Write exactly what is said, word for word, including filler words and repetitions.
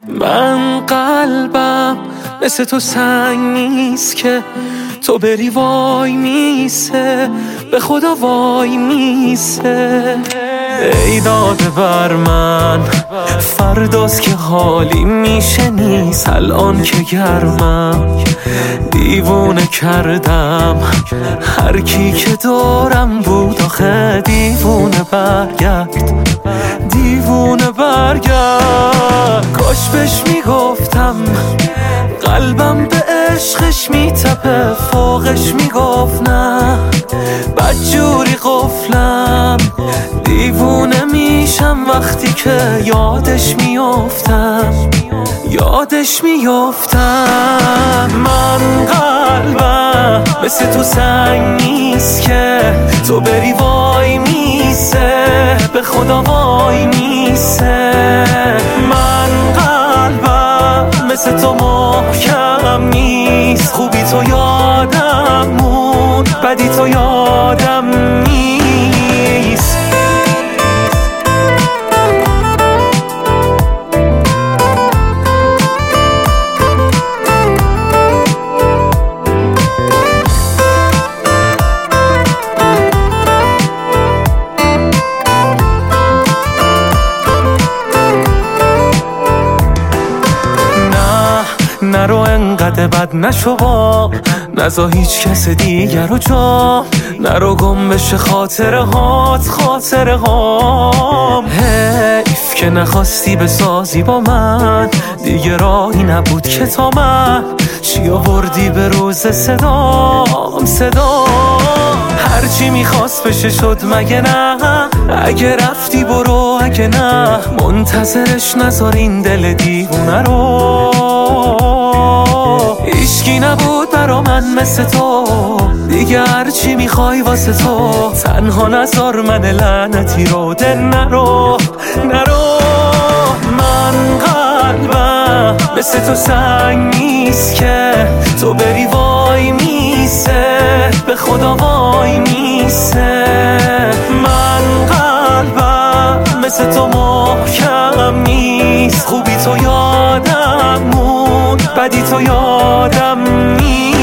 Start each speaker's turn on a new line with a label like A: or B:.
A: من قلبم مثل تو سنگ نیست که تو بری وای میسه، به خدا وای میسه. ای داده بر من فرداست که حالی میشه نیست، الان که گرمم دیوونه کردم هر کی که دارم بود. آخه دیوونه برگرد، دیوونه برگرد. کاش بهش میگفتم قلبم به عشقش میتپه، فوقش میگفت نه بدجوری قفلم. دیوونه میشم وقتی که یادش میافتم، یادش میافتم. من قلبم مثل تو سنگ نیست که تو بری وای میسه، به خدا وای میسه. من قلبم مثل تو محکم نیست، خوبی تو یادم موند، بدی تو یادم نیست. نرو انقدر بد نشو با، نزا هیچ کس دیگر رو جا، نرو گم بشه خاطره هات، خاطره هام. حیف که نخواستی بسازی با من، دیگه راهی نبود که تا من چی آوردی به روز صدام، صدام. هرچی میخواست بشه شد مگه نه؟ اگه رفتی برو، اگه نه منتظرش نذار این دل دیوونه رو. هیچکی نبود برا من مثل تو، دیگه هرچی میخوای واسه تو. تنها نذار من لعنتی رو ده، نرو نرو. من قلبم مثل تو سنگ نیست که تو بری وای میسه، به خدا وای میسه. من قلبم مثل تو محکم نیست، خوبی تو یادم موند، بدی تو یادم نیست.